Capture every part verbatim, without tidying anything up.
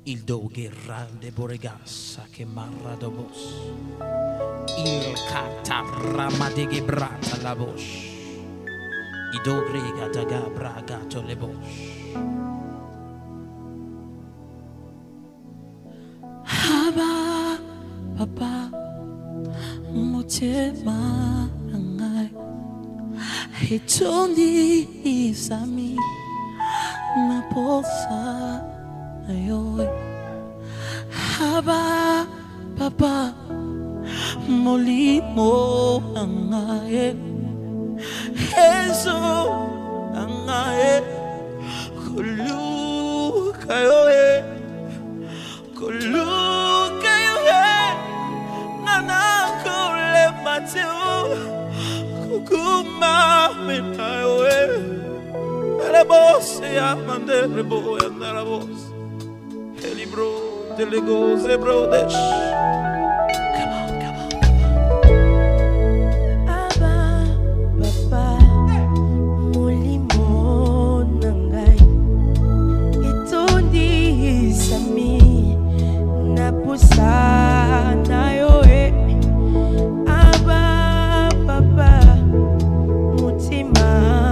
Il do grande boregas che marra do bos. Il catarama de gebrata la bosch. I do grega da gabra gato le bosch. Haba papa motema ngai hitoni isami na posa ayo haba papa molimo ngai Yesu ngai kulu kayo kulu kayo nana kule mateo kukuma minayo la voz ya mandere bo ya la voz el libro de lego zebro desh. Come on, come on, come on. Aba papa mulimo nangai itondi sami na pusa na yo e aba papa mutima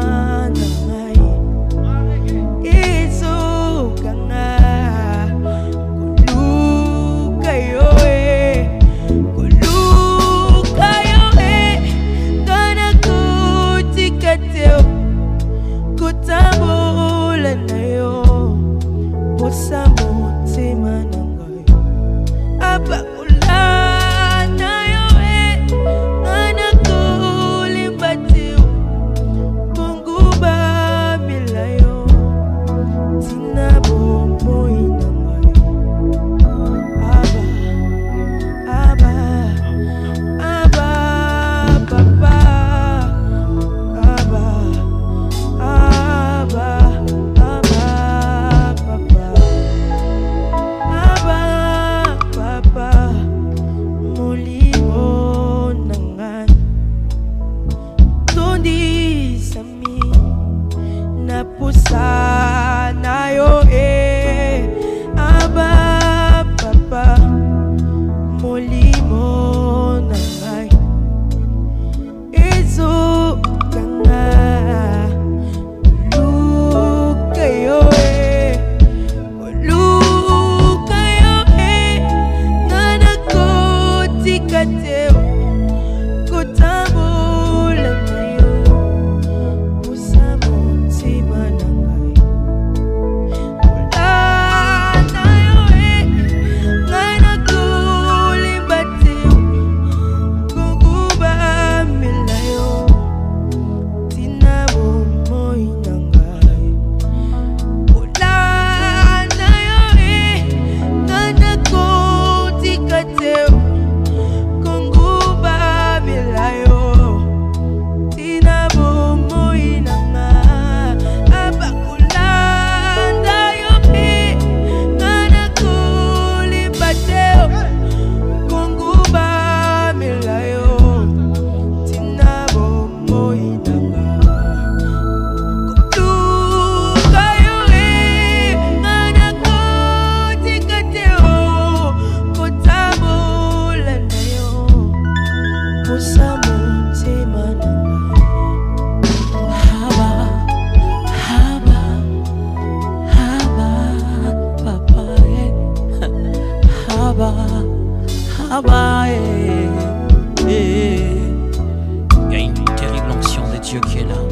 Il y a une terrible onction de Dieu qui est là.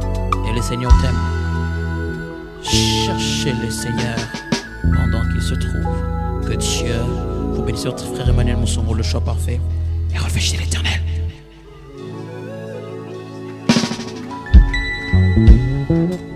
Et le Seigneur t'aime. Cherchez le Seigneur pendant qu'il se trouve. Que Dieu vous bénisse, votre frère Emmanuel Monsongo, le choix parfait. Et réfléchissez l'Éternel. Thank you.